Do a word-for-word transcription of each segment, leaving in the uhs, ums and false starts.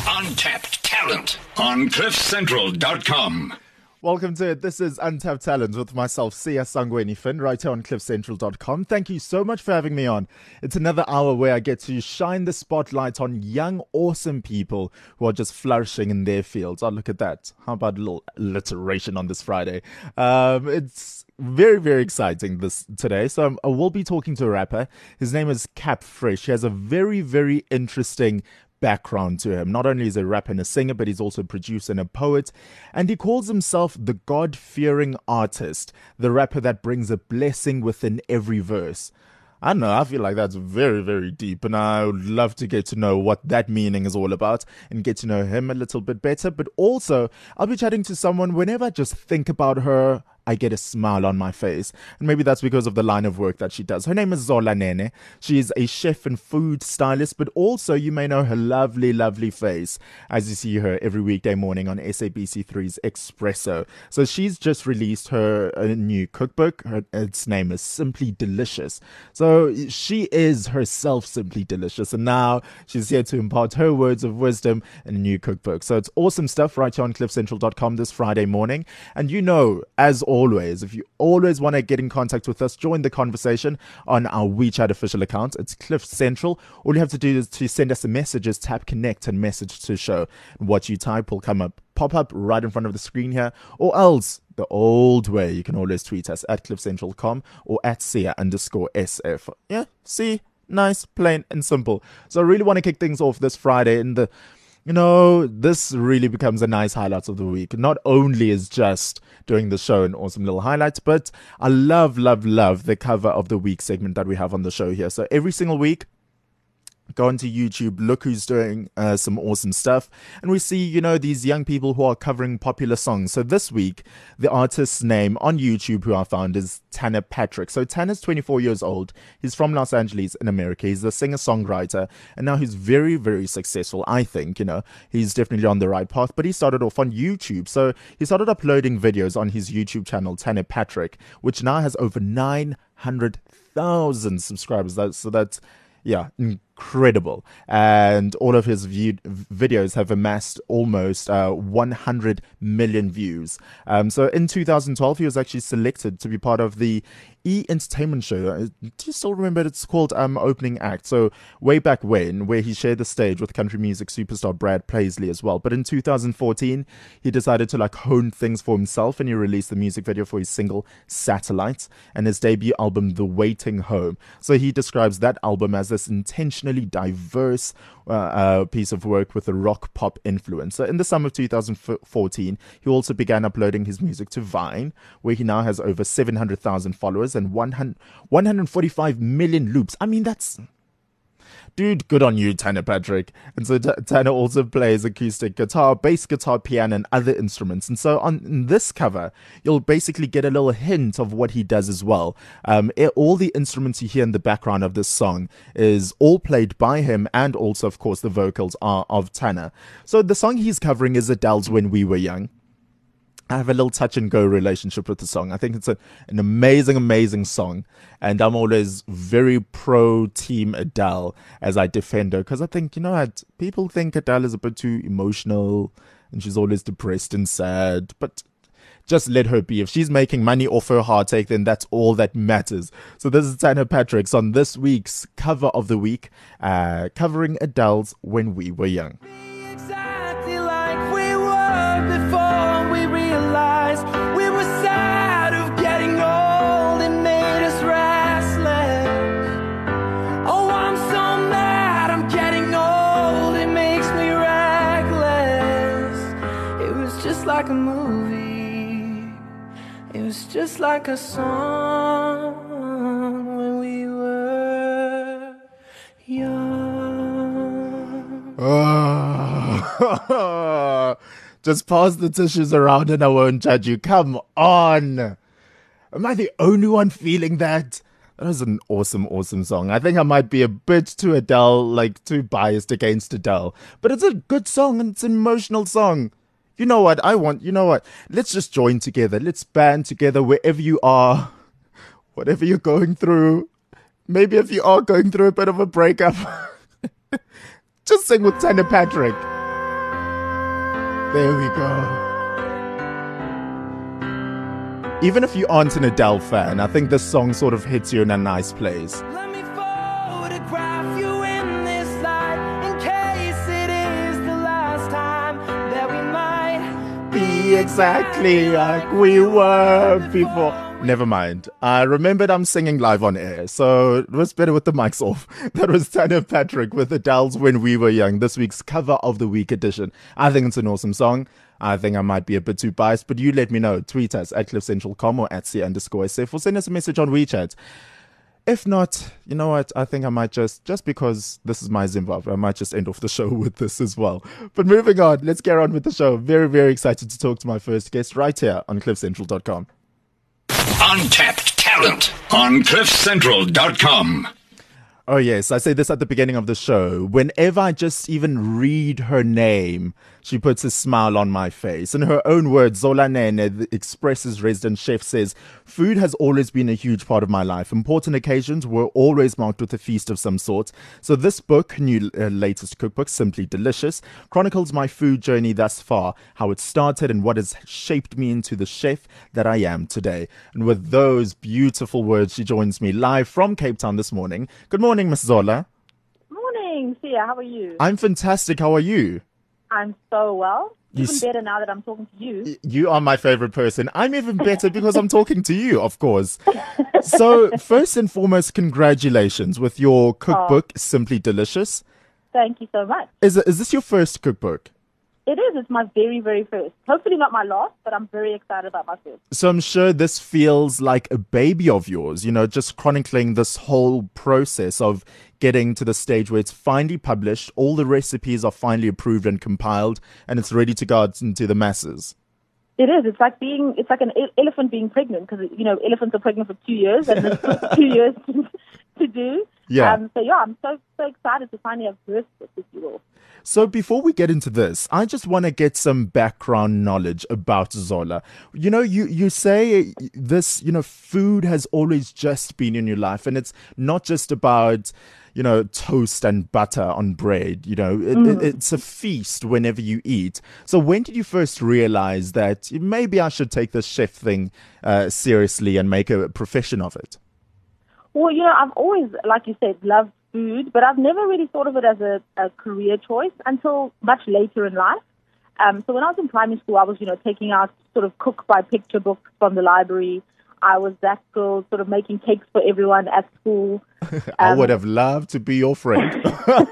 Untapped talent on cliff central dot com. Welcome to it. This is Untapped Talent with myself, Siya Sangweni Finn, right here on cliff central dot com. Thank you so much for having me on. It's another hour where I get to shine the spotlight on young, awesome people who are just flourishing in their fields. Oh, look at that. How about a little alliteration on this Friday? Um, it's very, very exciting this today. So I will be talking to a rapper. His name is Cap Fresh. He has a very, very interesting background to him. Not only is he a rapper and a singer, but he's also a producer and a poet. And he calls himself the God-fearing artist, the rapper that brings a blessing within every verse. I don't know, I feel like that's very, very deep, and I would love to get to know what that meaning is all about and get to know him a little bit better. But also, I'll be chatting to someone whenever I just think about her, I get a smile on my face. And maybe that's because of the line of work that she does. Her name is Zola Nene. She is a chef and food stylist, but also you may know her lovely, lovely face as you see her every weekday morning on S A B C three's Expresso. So she's just released her a new cookbook. Her, its name is Simply Delicious. So she is herself simply delicious. And now she's here to impart her words of wisdom in a new cookbook. So it's awesome stuff right here on cliff central dot com this Friday morning. And you know, as always, Always, if you always want to get in contact with us, join the conversation on our WeChat official account. It's Cliff Central. All you have to do is to send us a message, is tap connect and message to show. What you type will come up, pop up right in front of the screen here, or else the old way, you can always tweet us at cliff central dot com or at Siya underscore S F. Yeah, see, nice, plain and simple. So I really want to kick things off this Friday in the You know, this really becomes a nice highlight of the week. Not only is just doing the show an awesome little highlight, but I love, love, love the cover of the week segment that we have on the show here. So every single week, go onto YouTube, look who's doing uh, some awesome stuff. And we see, you know, these young people who are covering popular songs. So this week, the artist's name on YouTube who I found is Tanner Patrick. So Tanner's twenty-four years old. He's from Los Angeles in America. He's a singer-songwriter. And now he's very, very successful, I think. You know, he's definitely on the right path. But he started off on YouTube. So he started uploading videos on his YouTube channel, Tanner Patrick, which now has over nine hundred thousand subscribers. That, so that's, yeah, incredible. And all of his viewed videos have amassed almost uh, one hundred million views. Um, so in two thousand twelve, he was actually selected to be part of the E! Entertainment show. Do you still remember? It's called um, Opening Act. So way back when, where he shared the stage with country music superstar Brad Paisley as well. But in two thousand fourteen, he decided to like hone things for himself, and he released the music video for his single Satellites and his debut album The Waiting Home. So he describes that album as this intentionally diverse uh, uh, piece of work with a rock pop influence. So in the summer of two thousand fourteen, he also began uploading his music to Vine, where he now has over seven hundred thousand followers and one hundred forty-five million loops. I mean, that's... Dude, good on you, Tanner Patrick. And so T- Tanner also plays acoustic guitar, bass guitar, piano, and other instruments. And so on in this cover, you'll basically get a little hint of what he does as well. Um, it, all the instruments you hear in the background of this song is all played by him, and also, of course, the vocals are of Tanner. So the song he's covering is Adele's When We Were Young. I have a little touch and go relationship with the song. I think it's a, an amazing, amazing song. And I'm always very pro team Adele as I defend her. Because I think, you know what, people think Adele is a bit too emotional and she's always depressed and sad. But just let her be. If she's making money off her heartache, then that's all that matters. So this is Tanner Patrick's on this week's cover of the week, uh, covering Adele's When We Were Young. Exactly like we were before we realized we were sad of getting old. It made us restless. Oh, I'm so mad I'm getting old. It makes me reckless. It was just like a movie. It was just like a song when we were young. Oh. Just pass the tissues around and I won't judge you. Come on. Am I the only one feeling that? That was an awesome, awesome song. I think I might be a bit too Adele, like too biased against Adele. But it's a good song and it's an emotional song. You know what I want? You know what? Let's just join together. Let's band together wherever you are. Whatever you're going through. Maybe if you are going through a bit of a breakup. Just sing with Tanner Patrick. There we go. Even if you aren't an Adele fan, I think this song sort of hits you in a nice place. Let me photograph you in this light, in case it is the last time that we might Be exactly like we were before. Never mind. I remembered I'm singing live on air, so it was better with the mics off. That was Tanner Patrick with Adele's When We Were Young, this week's cover of the week edition. I think it's an awesome song. I think I might be a bit too biased, but you let me know. Tweet us at cliff central dot com or at c underscore sf or send us a message on WeChat. If not, you know what? I think I might just, just because this is my Zimbabwe, I might just end off the show with this as well. But moving on, let's get on with the show. Very, very excited to talk to my first guest right here on cliff central dot com. Untapped talent on cliff central dot com. Oh, yes. I say this at the beginning of the show. Whenever I just even read her name, she puts a smile on my face. In her own words, Zola Nene, the Express's resident chef, says, food has always been a huge part of my life. Important occasions were always marked with a feast of some sort. So this book, new uh, latest cookbook, Simply Delicious, chronicles my food journey thus far, how it started and what has shaped me into the chef that I am today. And with those beautiful words, she joins me live from Cape Town this morning. Good morning, Miss Zola. Morning, Sia. How are you? I'm fantastic. How are you? I'm so well. You Even s- better now that I'm talking to you. You are my favorite person. I'm even better because I'm talking to you, of course. So, first and foremost, congratulations with your cookbook, Simply Delicious. Thank you so much. Is it, is this your first cookbook? It is. It's my very, very first. Hopefully not my last, but I'm very excited about my first. So I'm sure this feels like a baby of yours, you know, just chronicling this whole process of getting to the stage where it's finally published, all the recipes are finally approved and compiled, and it's ready to go out into the masses. It is. It's like being. It's like an e- elephant being pregnant because you know elephants are pregnant for two years and it took two years to, to do. Yeah. Um, so yeah, I'm so so excited to finally have birthed this, if you will. So before we get into this, I just want to get some background knowledge about Zola. You know, you, you say this, you know, food has always just been in your life, and it's not just about, you know, toast and butter on bread. You know, it, Mm. it, it's a feast whenever you eat. So when did you first realize that maybe I should take this chef thing uh, seriously and make a profession of it? Well, you know, I've always, like you said, loved food, but I've never really thought of it as a, a career choice until much later in life. Um, so when I was in primary school, I was, you know, taking out sort of cook by picture books from the library. I was that girl sort of making cakes for everyone at school. I Um, would have loved to be your friend.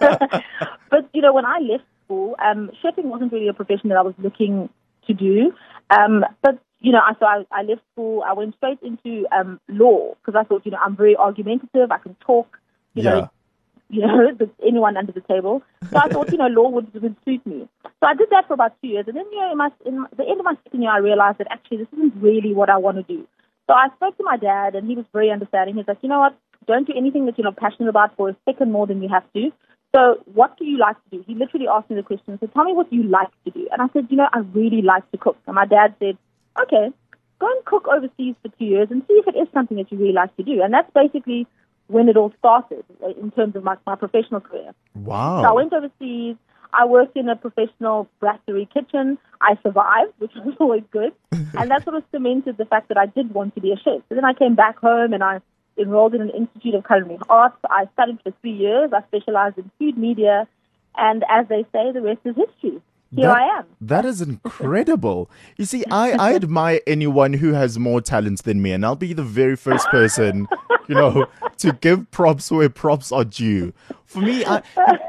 But, you know, when I left school, um, chefing wasn't really a profession that I was looking to do. Um, but, you know, I, so I, I left school. I went straight into um, law because I thought, you know, I'm very argumentative. I can talk, you Yeah. know, you know, with anyone under the table. So I thought, you know, law would, would suit me. So I did that for about two years. And then, you know, in, my, in the end of my second year, I realized that actually this isn't really what I want to do. So I spoke to my dad, and he was very understanding. He's like, you know what, don't do anything that you're not passionate about for a second more than you have to. So what do you like to do? He literally asked me the question, so tell me what you like to do. And I said, you know, I really like to cook. And my dad said, okay, go and cook overseas for two years and see if it is something that you really like to do. And that's basically when it all started uh, in terms of my, my professional career. Wow. So I went overseas. I worked in a professional brasserie kitchen. I survived, which was always good. And that sort of cemented the fact that I did want to be a chef. So then I came back home and I enrolled in an Institute of Culinary Arts. I studied for three years. I specialized in food media. And as they say, the rest is history. Here That- I am. That is incredible. You see, I, I admire anyone who has more talent than me, and I'll be the very first person, you know, to give props where props are due. For me, I,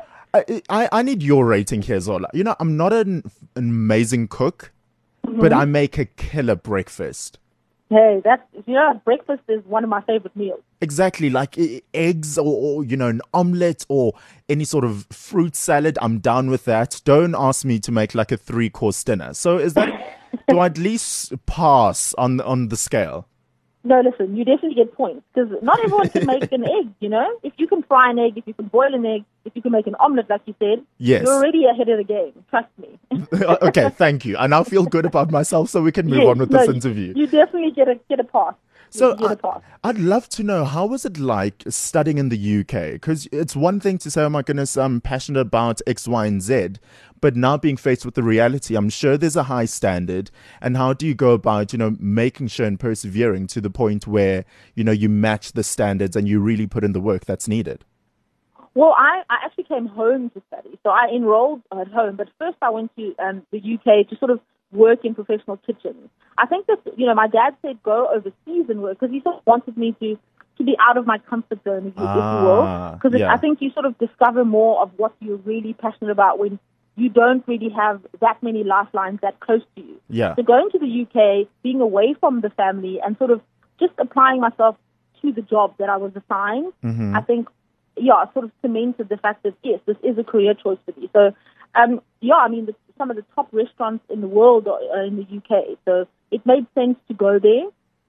I, I, I need your rating here, Zola. You know, I'm not an, an amazing cook, but I make a killer breakfast. Hey, that's, you know, breakfast is one of my favorite meals. Exactly, like e- eggs or, or, you know, an omelette or any sort of fruit salad. I'm down with that. Don't ask me to make like a three-course dinner. So is that, do I at least pass on on the scale? No, listen, you definitely get points because not everyone can make an egg, you know? If you can fry an egg, if you can boil an egg, if you can make an omelette, like you said, Yes. you're already ahead of the game. Trust me. Okay, thank you. I now feel good about myself, so we can move Yes, on with no, this you- interview. You definitely get a get a pass. So you get I, a pass. I'd love to know, how was it like studying in the U K? Because it's one thing to say, oh my goodness, I'm passionate about X, Y, and Z. but now being faced with the reality, I'm sure there's a high standard. And how do you go about, you know, making sure and persevering to the point where, you know, you match the standards and you really put in the work that's needed? Well, I, I actually came home to study. So I enrolled at home, but first I went to um, the U K to sort of work in professional kitchens. I think that, you know, my dad said go overseas and work because he sort of wanted me to, to be out of my comfort zone, if you, ah, if you will. Because yeah. I think you sort of discover more of what you're really passionate about when you don't really have that many lifelines that close to you. Yeah. So going to the U K, being away from the family and sort of just applying myself to the job that I was assigned, mm-hmm. I think, yeah, sort of cemented the fact that, yes, this is a career choice for me. So, um, yeah, I mean, the, some of the top restaurants in the world are, are in the U K. So it made sense to go there.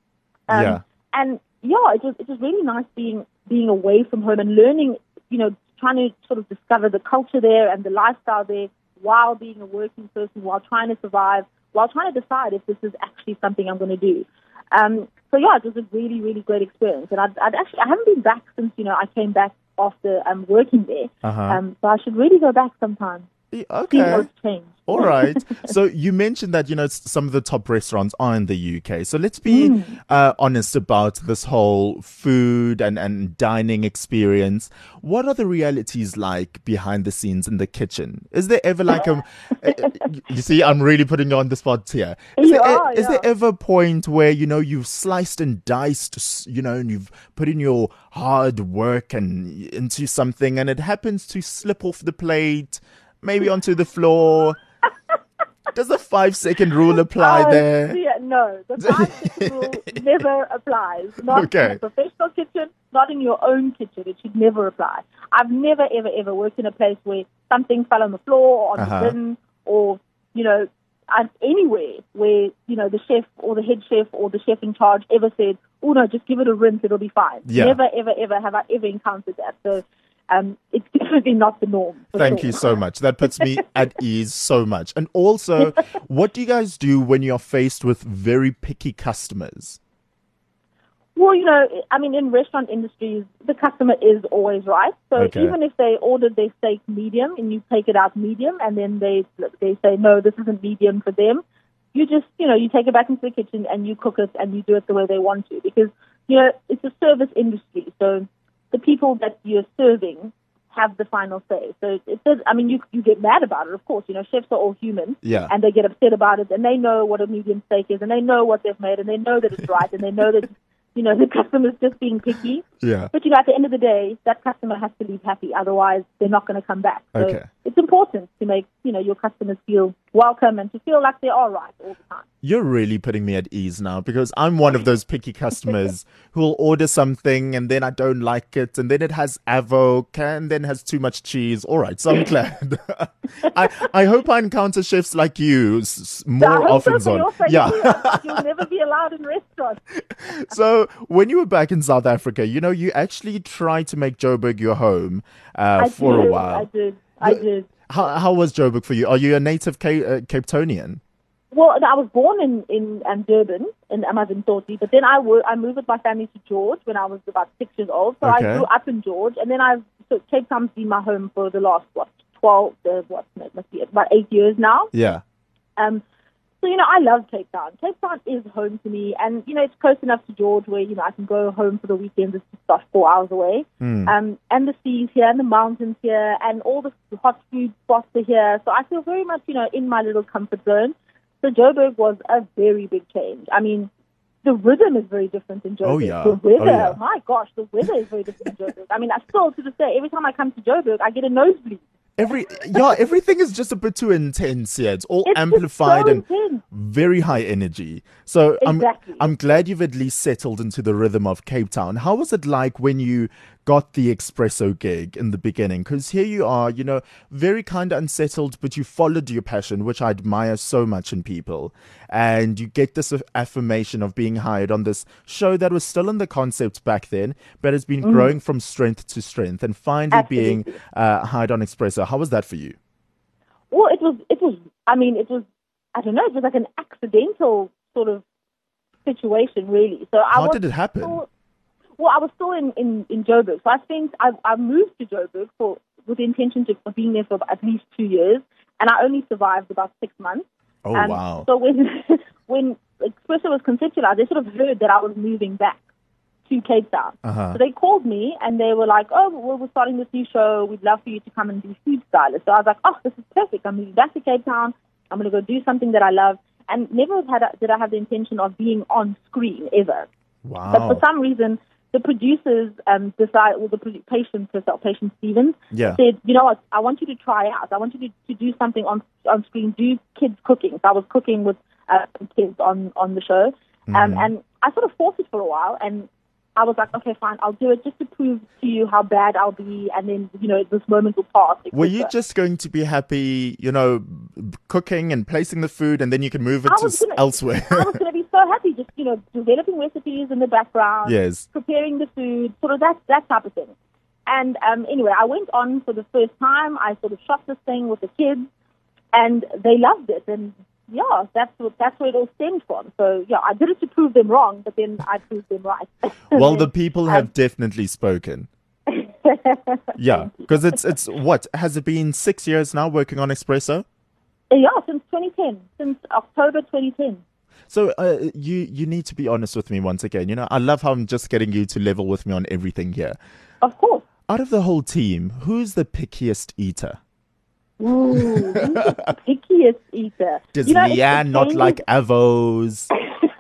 Um, yeah. And, yeah, it was it was really nice being being away from home and learning, you know, trying to sort of discover the culture there and the lifestyle there while being a working person, while trying to survive, while trying to decide if this is actually something I'm going to do. Um, so, yeah, it was a really, really great experience. And I'd, I'd actually, I haven't been back since, you know, I came back after um, working there. Uh-huh. Um, so I should really go back sometime. Yeah, See okay. what's changed. All right. So you mentioned that, you know, s- some of the top restaurants are in the U K. So let's be Mm. uh, honest about this whole food and, and dining experience. What are the realities like behind the scenes in the kitchen? Is there ever like a, uh, you see, I'm really putting you on the spot here. Is, You there, are, is there yeah. ever a point where, you know, you've sliced and diced, s- you know, and you've put in your hard work and into something and it happens to slip off the plate, maybe onto the floor? Does the five second rule apply Oh, there? yeah, no, the five second rule never applies. Not Okay. in a professional kitchen, not in your own kitchen. It should never apply. I've never, ever, ever worked in a place where something fell on the floor or on Uh-huh. the bin or, you know, and anywhere where, you know, the chef or the head chef or the chef in charge ever said, oh, no, just give it a rinse, it'll be fine. Yeah. Never, ever, ever have I ever encountered that. So um, it's definitely not the norm. for Thank sure. you so much. That puts me at ease so much. And also, what do you guys do when you're faced with very picky customers? Well, you know, I mean, in restaurant industries, the customer is always right. So Okay. even if they ordered their steak medium and you take it out medium and then they they say, no, this isn't medium for them, you just, you know, you take it back into the kitchen and you cook it and you do it the way they want to. Because, you know, it's a service industry. So the people that you're serving have the final say. So it says, I mean, you you get mad about it, of course. You know, chefs are all human. Yeah. And they get upset about it and they know what a medium steak is and they know what they've made and they know that it's right and they know that, you know, the customer's just being picky. Yeah. But, you know, at the end of the day, that customer has to leave happy. Otherwise, they're not going to come back. So Okay. it's important to make, you know, your customers feel welcome and to feel like they are right all the time. You're really putting me at ease now because I'm one of those picky customers who will order something and then I don't like it and then it has avoc and then has too much cheese. All right, so I'm glad. I, I hope I encounter chefs like you s- s- I more hope often. so for Zon. your sake Yeah. too. I think you'll never be allowed in restaurants. So when you were back in South Africa, you know, you actually tried to make Joburg your home uh, I for did, a while. I did. I The- did. How, how was Joburg for you? Are you a native Cape, uh, Cape Townian? Well, I was born in in um, Durban, in Amazintoti, but then I, wo- I moved with my family to George when I was about six years old. So Okay. I grew up in George, and then I've so Cape Town's been my home for the last what twelve, uh, what no, must be about eight years now. Yeah. Um, so you know, I love Cape Town. Cape Town is home to me, and you know, it's close enough to George where you know I can go home for the weekends. It's just about four hours away. Mm. Um, and the seas here, and the mountains here, and all the hot food spots are here. So I feel very much, you know, in my little comfort zone. So Joburg was a very big change. I mean, the rhythm is very different in Joburg. Oh, yeah. The weather, Oh, yeah. my gosh, the weather is very different in Joburg. I mean, I still, to this day, every time I come to Joburg, I get a nosebleed. Every yeah, everything is just a bit too intense here. It's all It's just amplified so and intense. very high energy. So Exactly. I'm I'm glad you've at least settled into the rhythm of Cape Town. How was it like when you got the espresso gig in the beginning? Because here you are, you know, very kind of unsettled, but you followed your passion, which I admire so much in people. And you get this affirmation of being hired on this show that was still in the concept back then, but has been growing from strength to strength and finally being Absolutely. uh, hired on Espresso. How was that for you? Well, it was, it was, I mean, it was, I don't know, it was like an accidental sort of situation, really. So I How was did it happen? Still, well, I was still in, in, in Joburg. So I spent, I, I moved to Joburg for, with the intention to, of being there for at least two years. and I only survived about six months. Oh, Um, wow. So when when Expresso was conceptualized, they sort of heard that I was moving back to Cape Town. Uh-huh. So they called me and they were like, oh, well, we're starting this new show. We'd love for you to come and be food stylist. So I was like, oh, this is perfect. I'm moving back to Cape Town. I'm going to go do something that I love. And never had I, did I have the intention of being on screen ever. Wow. But for some reason, the producers um, decided, or the produ- patient, herself, Patient Stevens, Yeah. said, you know what, I want you to try out. I want you to, to do something on on screen, do kids cooking. So I was cooking with uh, kids on, on the show. Um, Mm-hmm. And I sort of fought it for a while, and I was like, okay, fine, I'll do it just to prove to you how bad I'll be, and then, you know, this moment will pass. et Were you cetera. just going to be happy, you know, b- cooking and placing the food, and then you can move it I to was s- gonna- elsewhere? I was going to be so happy, just, you know, developing recipes in the background, Yes. preparing the food, sort of that, that type of thing. And um, anyway, I went on for the first time. I sort of shot this thing with the kids, and they loved it. And yeah, that's what, that's where it all stemmed from. So yeah, I did it to prove them wrong, but then I proved them right. Well, the people have Um, definitely spoken. Yeah, because it's it's what has it been six years now working on Espresso? Yeah, since twenty ten, since October twenty ten. So uh, you you need to be honest with me once again. You know, I love how I'm just getting you to level with me on everything here. Of course. Out of the whole team, who's the pickiest eater? Ooh, who's the pickiest eater? Does You know, it- it Leanne not changes- like avos?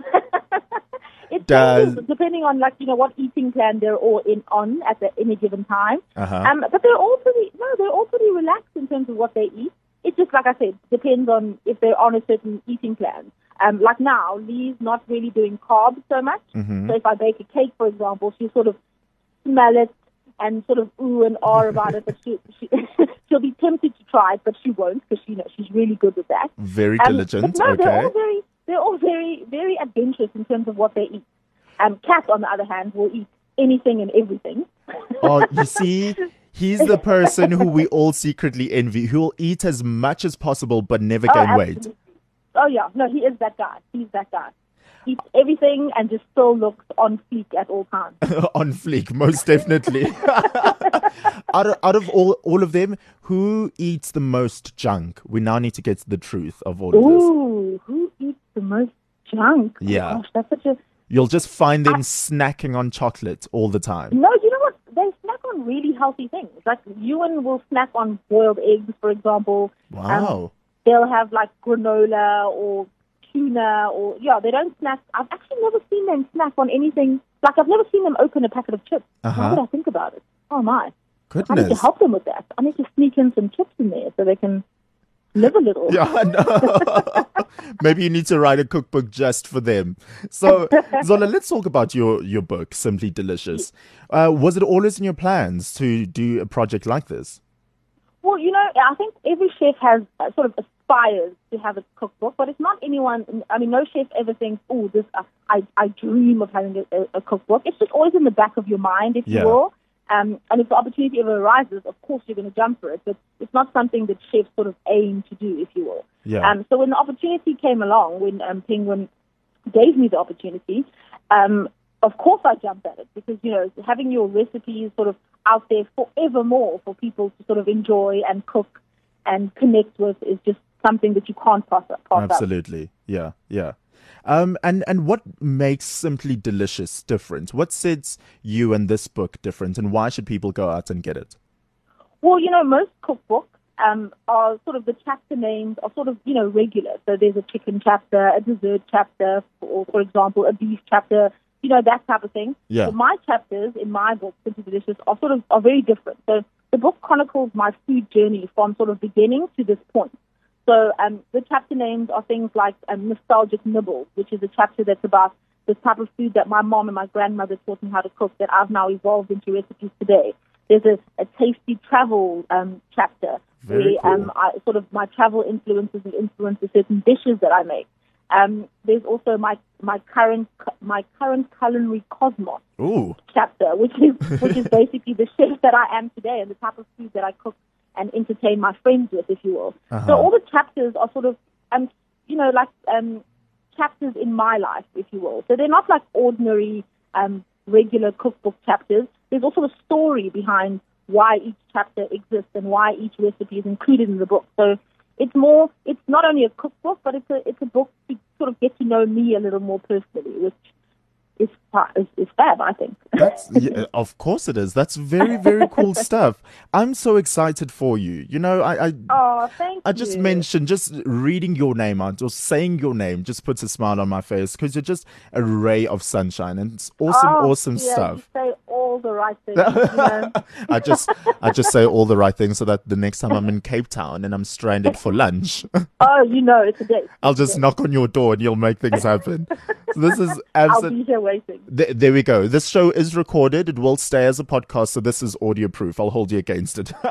It Does- changes depending on, like, you know, what eating plan they're all in on at the, any given time. Uh-huh. Um, but they're all pretty, no, they're all pretty relaxed in terms of what they eat. It just, like I said, depends on if they're on a certain eating plan. Um, like now, Lee's not really doing carbs so much. Mm-hmm. So if I bake a cake, for example, she'll sort of smell it and sort of ooh and ah about it, but she, she, she'll be tempted to try it, but she won't because she, you know, she's really good with that. Very Um, diligent. but no, they're Okay. all very, they're all very, very adventurous in terms of what they eat. Um, Kat, on the other hand, will eat anything and everything. Oh, you see, he's the person who we all secretly envy, who will eat as much as possible but never Oh, gain weight. absolutely. Oh yeah, no, he is that guy. He's that guy. Eats everything and just still looks on fleek at all times. On fleek, most definitely. out of, out of all, all of them, who eats the most junk? We now need to get to the truth of all of this. Ooh, who eats the most junk? Oh, Yeah. gosh, that's such a. You'll just find them snacking on chocolate all the time. No, you know what? They snack on really healthy things. Like Ewan will snack on boiled eggs, for example. Um, Wow. they'll have like granola or tuna or yeah. They don't snack. I've actually never seen them snack on anything. Like I've never seen them open a packet of chips. Uh-huh. How would I think about it? Oh my! I need to Goodness. help them with that. I need to sneak in some chips in there so they can live a little. Yeah, I know. Maybe you need to write a cookbook just for them. So, Zola, let's talk about your, your book, Simply Delicious. Uh, was it always in your plans to do a project like this? Well, you know, I think every chef has uh, sort of aspires to have a cookbook, but it's not anyone. I mean, no chef ever thinks, "Oh, this uh, I I dream of having a, a cookbook." It's just always in the back of your mind, if Yeah. you will. Um, and if the opportunity ever arises, of course you're going to jump for it. But it's not something that chefs sort of aim to do, if you will. Yeah. Um, so when the opportunity came along, when um, Penguin gave me the opportunity, um, of course I jumped at it because, you know, having your recipes sort of out there forevermore for people to sort of enjoy and cook and connect with is just something that you can't pass up. Pass up. Absolutely. Yeah, yeah. Um, and, and what makes Simply Delicious different? What sets you and this book different, and why should people go out and get it? Well, you know, most cookbooks um, are sort of the chapter names are sort of, you know, regular. So there's a chicken chapter, a dessert chapter, or, for example, a beef chapter, you know, that type of thing. Yeah. But my chapters in my book, Simply Delicious, are sort of are very different. So the book chronicles my food journey from sort of beginning to this point. So um, the chapter names are things like um, Nostalgic Nibbles, which is a chapter that's about the type of food that my mom and my grandmother taught me how to cook that I've now evolved into recipes today. There's a, a tasty travel um, chapter Very where um, cool. I, sort of my travel influences and influences certain dishes that I make. Um, there's also my my current my current culinary cosmos Ooh. chapter, which is which is basically the chef that I am today and the type of food that I cook and entertain my friends with, if you will. Uh-huh. So all the chapters are sort of, um, you know, like um, chapters in my life, if you will. So they're not like ordinary, um, regular cookbook chapters. There's also a story behind why each chapter exists and why each recipe is included in the book. So it's more, it's not only a cookbook, but it's a, it's a book to sort of get to know me a little more personally, which is, is, is fab, I think. That's, yeah, of course it is. That's very, very cool stuff. I'm so excited for you. You know, I, I, Oh, thank I just you. mentioned just reading your name out or saying your name just puts a smile on my face because you're just a ray of sunshine and it's awesome, Oh, awesome yeah, stuff. You say all the right things. You know? I just, I just say all the right things so that the next time I'm in Cape Town and I'm stranded for lunch, Oh, you know, it's a date. I'll just knock on your door and you'll make things happen. So this is I'll absolutely. be here waiting. Th- there we go. This show is recorded. It will stay as a podcast, so this is audio proof. I'll hold you against it.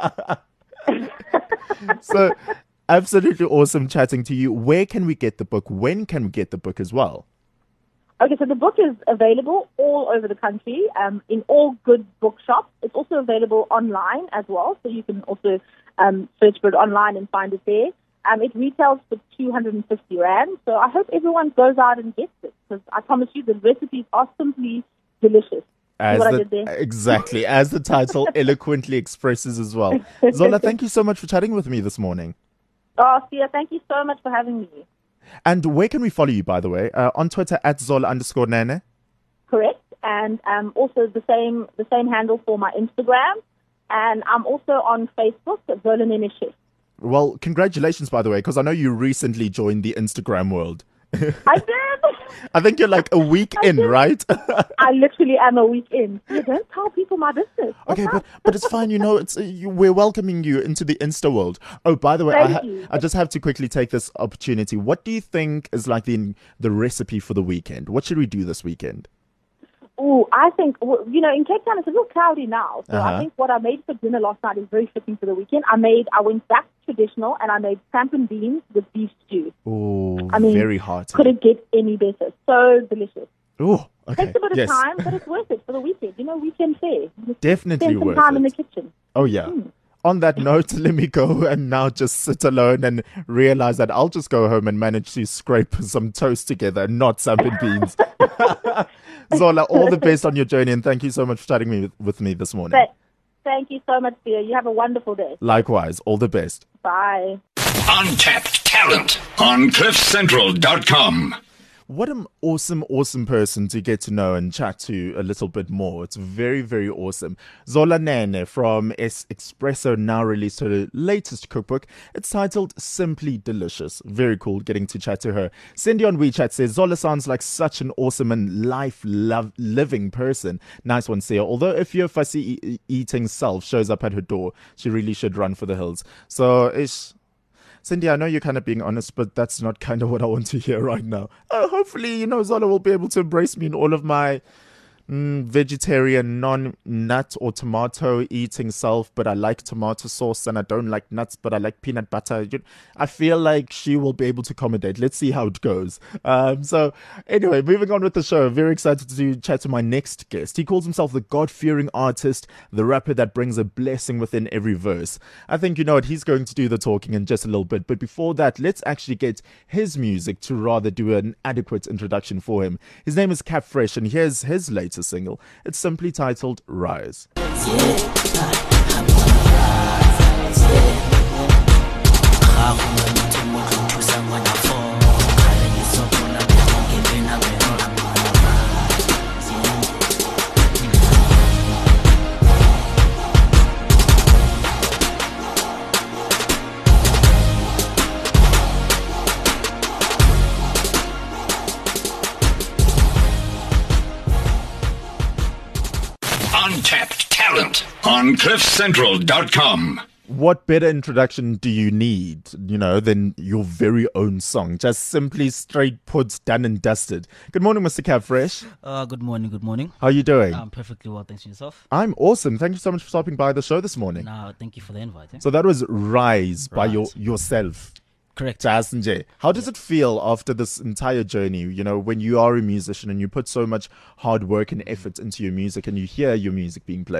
So, absolutely awesome chatting to you. Where can we get the book? When can we get the book as well? Okay, so the book is available all over the country, um, in all good bookshops. It's also available online as well, so you can also um, search for it online and find it there. Um, it retails for two hundred fifty rand, so I hope everyone goes out and gets it, because I promise you the recipes are simply delicious. As See what I the, did there? exactly, as the title eloquently expresses as well. Zola, thank you so much for chatting with me this morning. Oh, Sia, thank you so much for having me. And where can we follow you, by the way? Uh, on Twitter, at Zola underscore Nene. Correct, and um, also the same the same handle for my Instagram, and I'm also on Facebook, Zola Nene Chef. Well, congratulations, by the way, because I know you recently joined the Instagram world. I did. I think you're like a week I in, did. right? I literally am a week in. You don't tell people my business. What's Okay, up? but but it's fine. You know, it's uh, you, we're welcoming you into the Insta world. Oh, by the way, I, Thank ha- you. I just have to quickly take this opportunity. What do you think is like the the recipe for the weekend? What should we do this weekend? Ooh, I think, well, you know, in Cape Town it's a little cloudy now. So Uh-huh. I think what I made for dinner last night is very fitting for the weekend. I made, I went back traditional and I made sampan beans with beef stew. Oh, I mean, very hearty. Could it get any better? So delicious. Oh, okay. Takes a bit of Yes, time, but it's worth it for the weekend. You know, weekend fare. definitely Spend some worth time it. in the kitchen. Oh yeah. Hmm. On that note, let me go and now just sit alone and realize that I'll just go home and manage to scrape some toast together, not sampan beans. Zola, all the best on your journey, and thank you so much for chatting me with, with me this morning. But thank you so much, dear. You have a wonderful day. Likewise, all the best. Bye. Untapped talent on cliff central dot com. What an awesome, awesome person to get to know and chat to a little bit more. It's very, very awesome. Zola Nene from S Espresso now released her latest cookbook. It's titled Simply Delicious. Very cool getting to chat to her. Cindy on WeChat says, Zola sounds like such an awesome and life-living person. Nice one, Sia. Although if your fussy e- eating self shows up at her door, she really should run for the hills. So, ish. Cindy, I know you're kind of being honest, but that's not kind of what I want to hear right now. Uh, hopefully, you know, Zola will be able to embrace me in all of my mm, vegetarian, non-nut or tomato eating self, but I like tomato sauce and I don't like nuts, but I like peanut butter. You- I feel like she will be able to accommodate. Let's see how it goes. Um, so anyway, moving on with the show. Very excited to chat to my next guest. He calls himself the God-fearing artist, the rapper that brings a blessing within every verse. I think you know what, he's going to do the talking in just a little bit. But before that, let's actually get his music to rather do an adequate introduction for him. His name is Cap Fresh, and here's his latest single. It's simply titled Rise. Untapped talent on cliff central dot com. What better introduction do you need, you know, than your very own song? Just simply straight put, done and dusted. Good morning, Mister Cap Fresh. Uh, good morning, good morning. How are you doing? I'm perfectly well, thanks to yourself. I'm awesome. Thank you so much for stopping by the show this morning. Now, thank you for the invite. Eh? So that was Rise by Rise. your yourself. Correct. Jazz and Jay. How does it feel after this entire journey, you know, when you are a musician and you put so much hard work and effort into your music and you hear your music being played?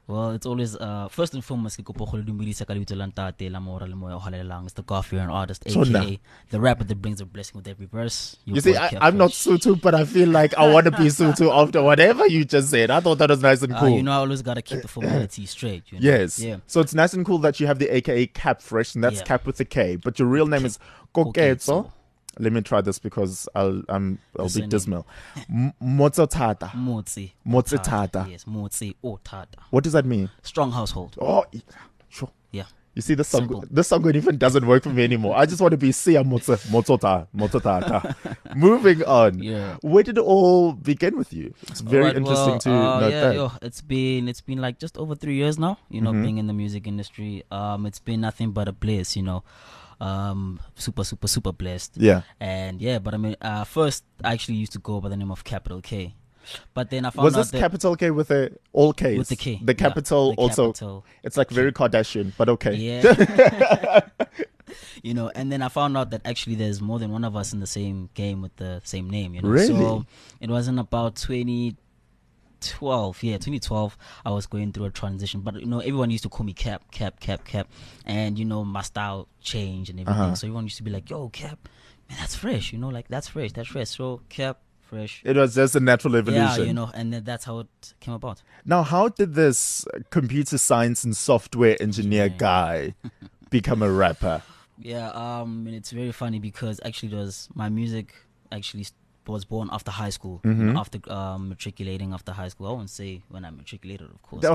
Well, it's always uh first and foremost ke kopa go le dumedisa ka lebitso la ntate la mora le moya o halalelang. It's the God fearing artist, Sona. aka the rapper that brings a blessing with every verse. Your You see, boy I, Kev I'm not Fresh. Sutu, but I feel like I want to be Sutu after whatever you just said. I thought that was nice and Uh, cool. you know, I always gotta keep the formality straight. You know? Yes. Yeah. So it's nice and cool that you have the A K A Cap Fresh, and that's Yeah. Cap with a K. But your real name is Koketso. Koketso. Let me try this because I'll I'm I'll The be surname. dismal. M- Motsotata. Motsi. Motsi Otata. Tata. Yes, Motsi or Tata. What does that mean? Strong household. Oh, e- sure. Yeah. You see, this song, Simple. this song even doesn't work for me anymore. I just want to be Sia Motsa Motsota Motsotata. Moving on. Yeah. Where did it all begin with you? It's very Alright, interesting well, to uh, note yeah, that. yo, it's been it's been like just over three years now. You know, Mm-hmm. being in the music industry. Um, it's been nothing but a bliss. You know, um, super super super blessed. Yeah. And yeah, but I mean, uh, first I actually used to go by the name of Capital K, but then I found Was out this that capital K with a all K's? with the K, The yeah, capital the also. capital. It's like very Kardashian, but okay. Yeah. You know, and then I found out that actually there's more than one of us in the same game with the same name, you know. Really? So it wasn't about twenty twelve, yeah, twenty twelve, I was going through a transition. But, you know, everyone used to call me Cap, Cap, Cap, Cap. And, you know, my style changed and everything. Uh-huh. So everyone used to be like, yo, Cap, man, that's fresh, you know, like, that's fresh, that's fresh. So, Cap, fresh. It was just a natural evolution. Yeah, you know, and then that's how it came about. Now, how did this uh, computer science and software engineer guy become a rapper? Yeah, um, and it's very funny because actually, it was my music actually st- was born after high school, you Mm-hmm. know, after um, matriculating after high school. I won't say when I matriculated, of course.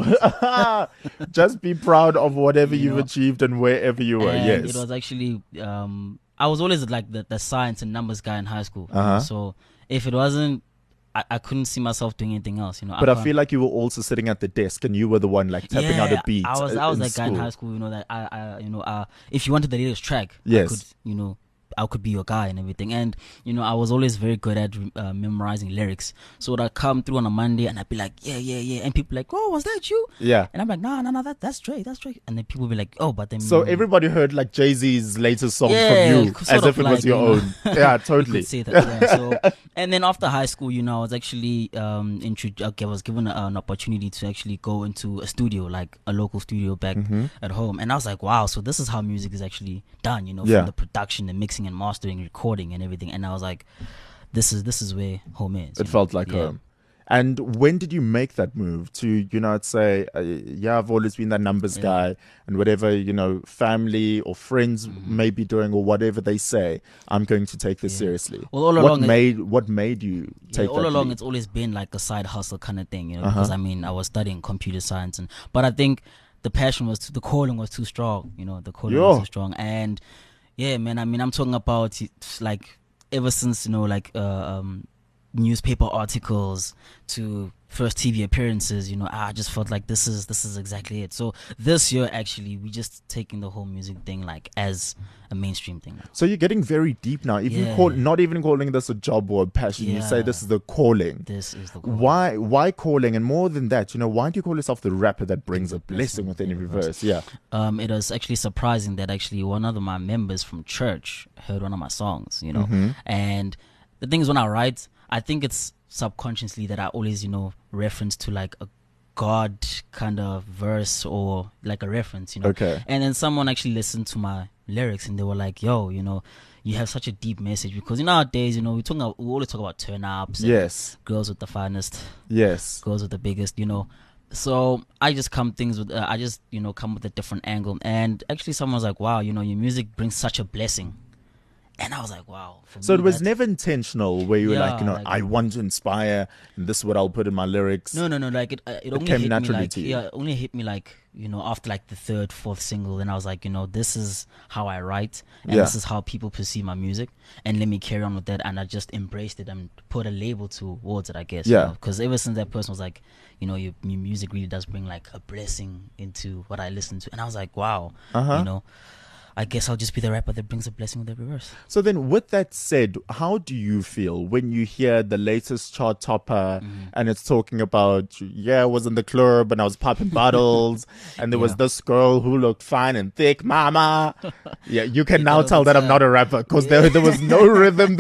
Just be proud of whatever You you've know, achieved and wherever you were. And Yes. it was actually um, I was always like the, the science and numbers guy in high school. you know, Uh-huh. So if it wasn't, I, I couldn't see myself doing anything else. You know, But I can't- feel like you were also sitting at the desk and you were the one like tapping out a beat. I was uh, I was in that guy in school. high school, you know, that I, I you know, uh, if you wanted the latest track, Yes. I could, you know, I could be your guy and everything. And you know, I was always very good at uh, memorizing lyrics. So I'd come through on a Monday and I'd be like, yeah, yeah, yeah, and people like, oh, was that you? Yeah. And I'm like, nah, nah, nah, that that's Drake, that's Drake. And then people be like, oh, but then So everybody heard like Jay-Z's latest song Yeah, from you sort as of if it was like, your you know, own. Yeah, you totally. could say that. Yeah. So, and then after high school, you know, I was actually um intro- okay, I was given a, an opportunity to actually go into a studio, like a local studio back Mm-hmm. at home, and I was like, wow, so this is how music is actually done, you know, Yeah. from the production, the mixing and mastering, recording, and everything. And I was like, this is this is where home is. you It know? felt like Yeah. home. And when did you make that move to, you know, say, uh, yeah, I've always been that numbers Yeah. guy, and whatever, you know, family or friends Mm-hmm. may be doing or whatever they say, I'm going to take this Yeah. seriously. Well, all what along it- made what made you Yeah, take all that along leap? it's always been like a side hustle kind of thing, you know, Uh-huh. because I mean I was studying computer science, and but I think the passion was too, the calling was too strong, you know, the calling Yo. was too strong. And yeah, man, I mean I'm talking about it, like ever since, you know, like uh, um newspaper articles to first T V appearances, you know, I just felt like this is this is exactly it. So this year actually we just taking the whole music thing like as a mainstream thing now. So you're getting very deep now. Even Yeah. call, not even calling this a job or a passion. You say Yeah. this is the calling. This is the calling. Why? Why calling? And more than that, you know, why do you call yourself the rapper that brings a blessing within every verse? Yeah. Um, it was actually surprising that actually one of the, my members from church heard one of my songs, you know. Mm-hmm. And the thing is, when I write, I think it's subconsciously that I always, you know, reference to like a God kind of verse or like a reference, you know. Okay. And then someone actually listened to my lyrics and they were like, "Yo, you know, you have such a deep message." Because you know, nowadays, you know, we talk about, we always talk about turn ups, and Yes. girls with the finest, Yes. goes with the biggest, you know. So I just come things with, uh, I just, you know, come with a different angle. And actually someone was like, wow, you know, your music brings such a blessing. And I was like, wow. For So me, it was that's- never intentional where you were like, Yeah, you know, like- I want to inspire, and this is what I'll put in my lyrics. No, no, no. Like it, uh, it only came hit me naturally like, to you. yeah, it only hit me like, you know, after like the third, fourth single. And I was like, you know, this is how I write, and Yeah. this is how people perceive my music, and let me carry on with that. And I just embraced it and put a label towards it, I guess. Yeah. Because ever since that person was like, you know, your, your music really does bring like a blessing into what I listen to, and I was like, wow, Uh-huh. you know. I guess I'll just be the rapper that brings a blessing with every verse. So then, with that said, how do you feel when you hear the latest chart topper Mm-hmm. and it's talking about, yeah, I was in the club and I was popping bottles and there was Yeah. this girl who looked fine and thick, mama. Yeah, you can now that tell was that I'm sad. not a rapper because there, there was no rhythm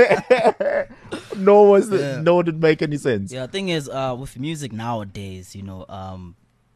there. nor was it, Yeah. nor did it make any sense. Yeah, the thing is, uh, with music nowadays, you know, um,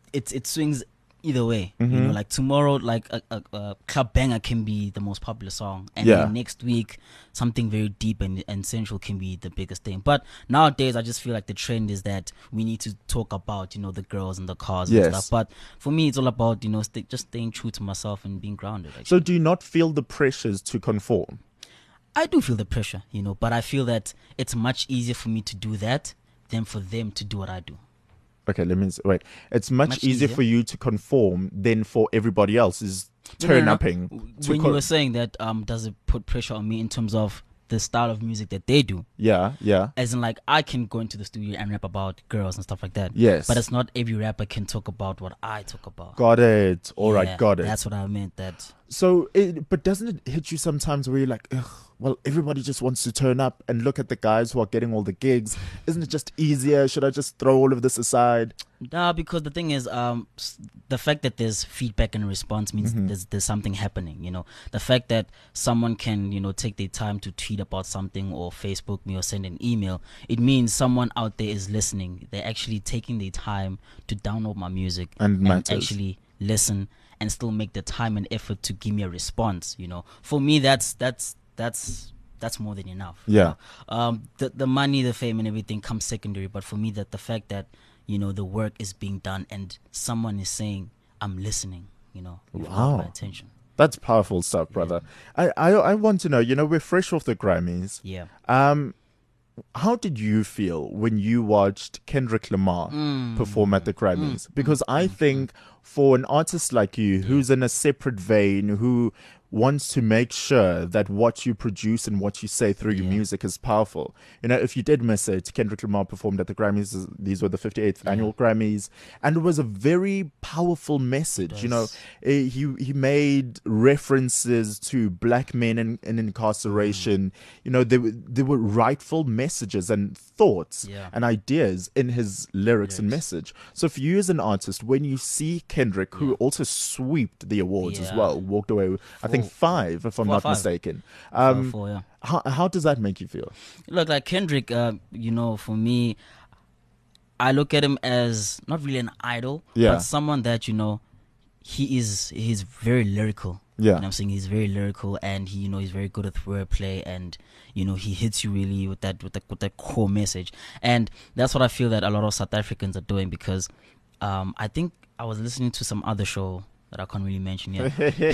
it it swings either way. Mm-hmm. You know, like tomorrow, like a, a, a club banger can be the most popular song, and Yeah. then next week something very deep and, and sensual can be the biggest thing. But nowadays, I just feel like the trend is that we need to talk about, you know, the girls and the cars Yes. and stuff. But for me, it's all about, you know, st- just staying true to myself and being grounded. Actually. So do you not feel the pressures to conform? I do feel the pressure, you know, but I feel that it's much easier for me to do that than for them to do what I do. Okay, let me s- wait. It's much, Much easier, easier. for you to conform than for everybody else is No, no, turn no. upping. to When co- you were saying that, um, does it put pressure on me in terms of the style of music that they do? yeah, yeah. As in, like, I can go into the studio and rap about girls and stuff like that. Yes. But it's not every rapper can talk about what I talk about. Got it. All right, Yeah, got it. That's what I meant. That So, it, but doesn't it hit you sometimes where you're like, ugh, well, everybody just wants to turn up and look at the guys who are getting all the gigs. Isn't it just easier? Should I just throw all of this aside? nah, because the thing is, um, s- the fact that there's feedback and response means Mm-hmm. there's there's something happening. You know, the fact that someone can, you know, take their time to tweet about something or Facebook me or send an email, it means someone out there is listening. They're actually taking their time to download my music And matters. actually listen and still make the time and effort to give me a response. You know, for me, that's that's that's that's more than enough. you Yeah. know. Um, the the money, the fame, and everything comes secondary. But for me, that the fact that, you know, the work is being done and someone is saying, "I'm listening," you know, you've got Wow. my attention. That's powerful stuff, brother. I, I, I want to know, you know, we're fresh off the Grammys. Yeah. Um, how did you feel when you watched Kendrick Lamar Mm. perform at the Grammys? Because I think for an artist like you, who's in a separate vein, who wants to make sure that what you produce and what you say through your Yeah. music is powerful. You know, if you did miss it, Kendrick Lamar performed at the Grammys. These were the fifty-eighth annual Grammys, and it was a very powerful message. You know, Yes. Eh, he he made references to black men in, in incarceration. You know, there were there were rightful messages and thoughts Yeah. and ideas in his lyrics, and Lyrics. message. So for you as an artist, when you see Kendrick, who also swept the awards as Yeah. well, walked away with, I think Four- five, if I'm four or not five. mistaken. Uh, Um, for, yeah. how how does that make you feel? Look, like Kendrick, uh, you know, for me, I look at him as not really an idol, Yeah. but someone that, you know, he is he's very lyrical. Yeah. You know what I'm saying? He's very lyrical, and he, you know, he's very good at wordplay, and, you know, he hits you really with that with that with that core message. And that's what I feel that a lot of South Africans are doing, because um, I think I was listening to some other show that I can't really mention yet.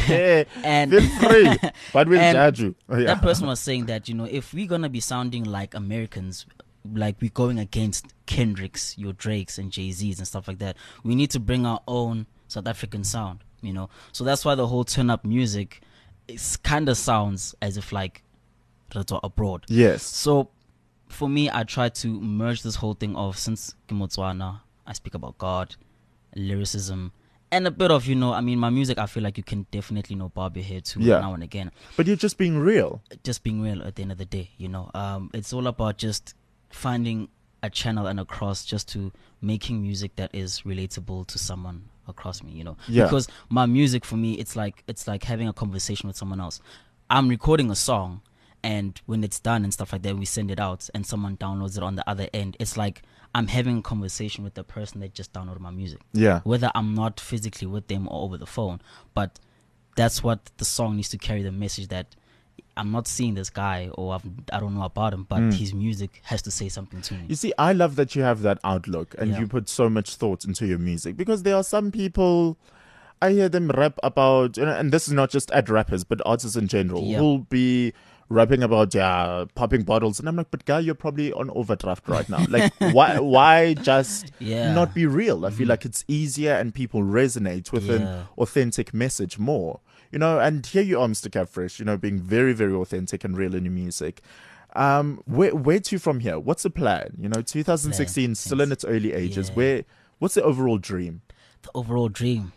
And- Feel free, but we'll And judge you. Oh, yeah. That person was saying that, you know, if we're gonna be sounding like Americans, like we're going against Kendricks, your Drakes and Jay-Z's and stuff like that, we need to bring our own South African sound, you know. So that's why the whole turn up music is kind of sounds as if like it's abroad. Yes. So for me, I try to merge this whole thing of, since ke Motswana, I speak about God, lyricism, and a bit of, you know, I mean, my music, I feel like you can definitely, you know, bob your head to Yeah. now and again. But you're just being real. Just being real at the end of the day, you know. Um, it's all about just finding a channel and a cross, just to making music that is relatable to someone across me, you know. Yeah. Because my music, for me, it's like it's like having a conversation with someone else. I'm recording a song, and when it's done and stuff like that, we send it out and someone downloads it on the other end. It's like I'm having a conversation with the person that just downloaded my music. Yeah. Whether I'm not physically with them or over the phone, but that's what the song needs to carry, the message that I'm not seeing this guy, or I've, I don't know about him, but his music has to say something to me. You see, I love that you have that outlook and Yeah. you put so much thought into your music, because there are some people, I hear them rap about, you know, and this is not just at rappers, but artists in general, Yeah. who'll be rapping about, yeah, popping bottles. And I'm like, but guy, you're probably on overdraft right now. Like, why why just Yeah. not be real? I feel like it's easier and people resonate with an Yeah. authentic message more. You know, and here you are, Mister Capfresh, you know, being very, very authentic and real in your music. Um, where where to from here? What's the plan? You know, twenty sixteen, Plan, still in its early ages. Yeah. Where what's the overall dream? The overall dream.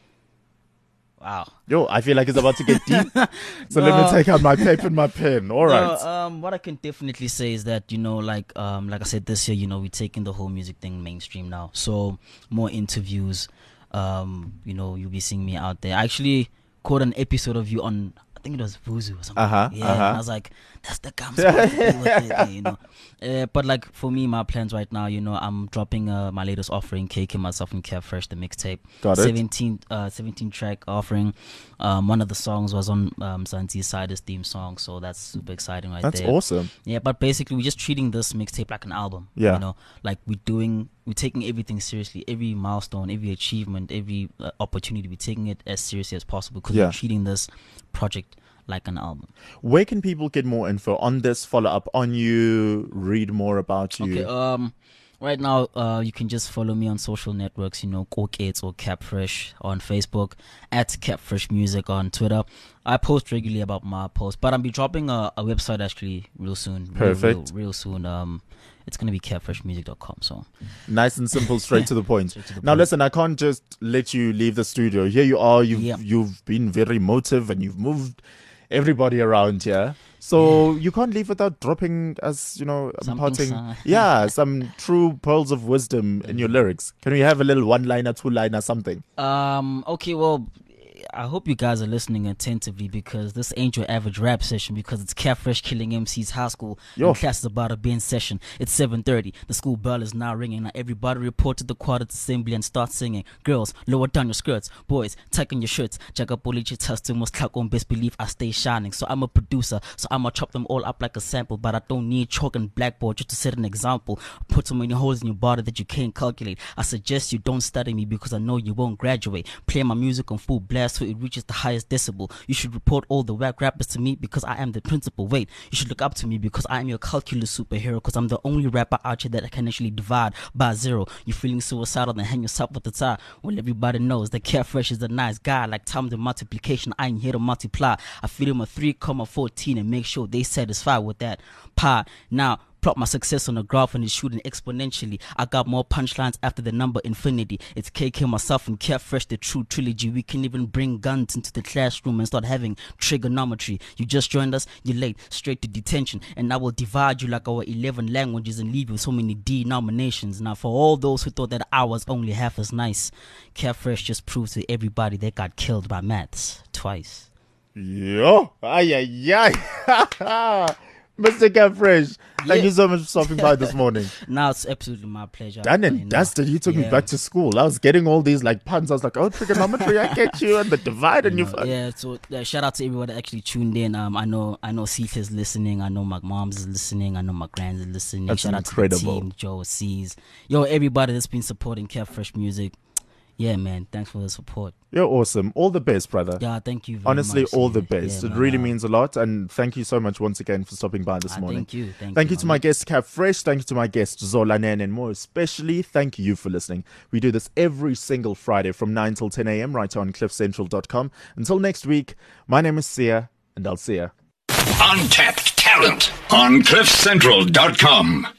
Wow. Yo, I feel like it's about to get deep. So let No. me take out my paper and my pen. All right. No, um, what I can definitely say is that, you know, like um, like I said, this year, you know, we're taking the whole music thing mainstream now. So more interviews. Um, you know, you'll be seeing me out there. I actually caught an episode of you on, I think it was Vuzu or something. Uh-huh, Yeah, uh-huh. and I was like, that's the gum spot to be with it, you know. Uh, but like for me, my plans right now, you know, I'm dropping uh, my latest offering, K K Myself and Kev Fresh, the mixtape. Got it. seventeen, uh, seventeen track offering. Um, one of the songs was on um, Zanzi's Sider's theme song, so that's super exciting right That's there. awesome. Yeah, but basically we're just treating this mixtape like an album. Yeah. You know, like we're doing, we're taking everything seriously. Every milestone, every achievement, every uh, opportunity, we're taking it as seriously as possible because Yeah. we're treating this project like an album. Where can people get more info on this, follow up on you, read more about you? Okay, um, right now, uh, you can just follow me on social networks, you know, Kokets or Capfresh on Facebook, at Capfresh Music on Twitter. I post regularly about my posts, but I'll be dropping a, a website actually real soon. Real, Perfect. Real, real soon. Um, it's gonna be capfresh music dot com. So Nice and simple, straight to the point. Straight to the Now, point. listen, I can't just let you leave the studio. Here you are. You've Yeah. you've been very emotive and you've moved everybody around here. So you can't leave without dropping us, you know, Something imparting, some- yeah, some true pearls of wisdom in your lyrics. Can we have a little one-liner, two-liner, something? Um. Okay. Well, I hope you guys are listening attentively because this ain't your average rap session because it's Capfresh killing M Cs high school. Yo. And class is about to be in session. It's seven thirty. The school bell is now ringing. Now everybody report to the quartet assembly and start singing. Girls, lower down your skirts. Boys, tighten your shirts. Jagabolichi testing must clock on best believe I stay shining. So I'm a producer. So I'ma chop them all up like a sample. But I don't need chalk and blackboard just to set an example. Put so many holes in your body that you can't calculate. I suggest you don't study me because I know you won't graduate. Play my music on full blast so it reaches the highest decibel. You should report all the whack rappers to me because I am the principal. Wait, you should look up to me because I am your calculus superhero because I'm the only rapper out here that can actually divide by zero. You feeling suicidal, then hang yourself with the tie. Well, everybody knows that Carefresh is a nice guy. Like time the multiplication, I ain't here to multiply. I feed him a three comma fourteen and make sure they satisfied with that pie. Now, plot my success on a graph and it's shooting exponentially. I got more punchlines after the number infinity. It's K K Myself and Carefresh, the true trilogy. We can even bring guns into the classroom and start having trigonometry. You just joined us, you're late, straight to detention. And I will divide you like our eleven languages and leave you with so many denominations. Now, for all those who thought that I was only half as nice, Carefresh just proves to everybody they got killed by maths twice. Yo, ay, ay, ay. Mister Capfresh, thank Yeah. you so much for stopping by this morning. Now it's absolutely my pleasure. Done You and know. dusted. You took me Yeah. back to school. I was getting all these like puns. I was like, oh, trigonometry, I get you, and the divide, and you. know, yeah, so uh, shout out to everyone that actually tuned in. Um, I know, I know, Ceith is listening. I know my mom's is listening. I know my grands is listening. That's shout incredible. out to the team, Joe C's, yo, everybody that's been supporting Capfresh Music. Yeah, man, thanks for the support. You're awesome. All the best, brother. Yeah, thank you. Very Honestly, much. all the Yeah, best. yeah, it man, really uh, means a lot. And thank you so much once again for stopping by this uh, morning. Thank you, thank, Thank you you to man. my guest, Capfresh. Thank you to my guest, Zola Nen, and more especially, thank you for listening. We do this every single Friday from nine till ten a.m. right on cliff central dot com. Until next week, my name is Sia, and I'll see ya. Untapped talent on cliff central dot com.